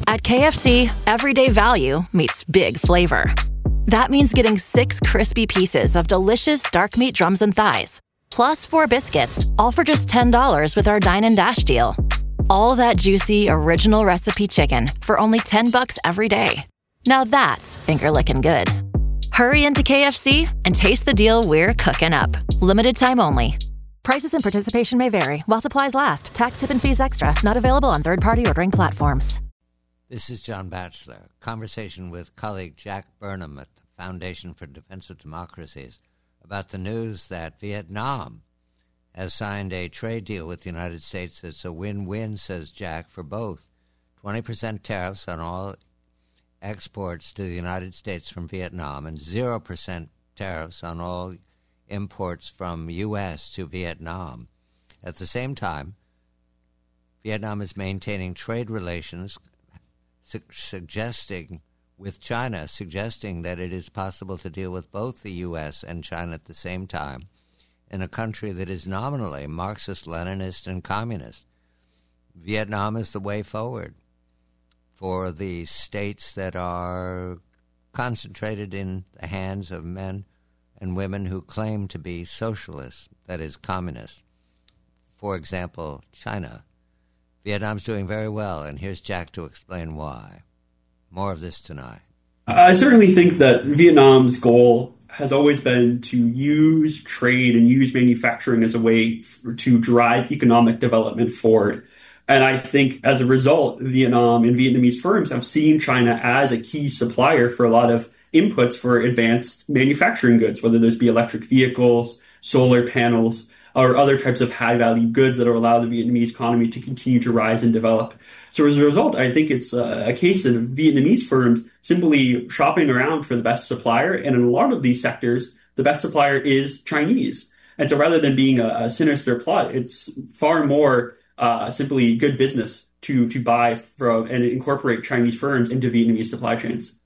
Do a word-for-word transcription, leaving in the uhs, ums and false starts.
At K F C, everyday value meets big flavor. That means getting six crispy pieces of delicious dark meat drums and thighs, plus four biscuits, all for just ten dollars with our Dine and Dash deal. All that juicy, original recipe chicken for only ten bucks every day. Now that's finger-licking good. Hurry into K F C and taste the deal we're cooking up. Limited time only. Prices and participation may vary while supplies last. Tax, tip, and fees extra. Not available on third-party ordering platforms. This is John Batchelor. Conversation with colleague Jack Burnham at the Foundation for Defense of Democracies about the news that Vietnam has signed a trade deal with the United States. It's a win-win, says Jack, for both. twenty percent tariffs on all exports to the United States from Vietnam and zero percent tariffs on all imports from U S to Vietnam. At the same time, Vietnam is maintaining trade relations su- suggesting with China, suggesting that it is possible to deal with both the U S and China at the same time in a country that is nominally Marxist, Leninist, and communist. Vietnam is the way forward for the states that are concentrated in the hands of men and women who claim to be socialists, that is, communists. For example, China. Vietnam's doing very well, and here's Jack to explain why. More of this tonight. I certainly think that Vietnam's goal has always been to use trade and use manufacturing as a way f- to drive economic development forward. And I think as a result, Vietnam and Vietnamese firms have seen China as a key supplier for a lot of inputs for advanced manufacturing goods, whether those be electric vehicles, solar panels, or other types of high-value goods that will allow the Vietnamese economy to continue to rise and develop. So as a result, I think it's a case of Vietnamese firms simply shopping around for the best supplier. And in a lot of these sectors, the best supplier is Chinese. And so rather than being a, a sinister plot, it's far more uh, simply good business to, to buy from and incorporate Chinese firms into Vietnamese supply chains.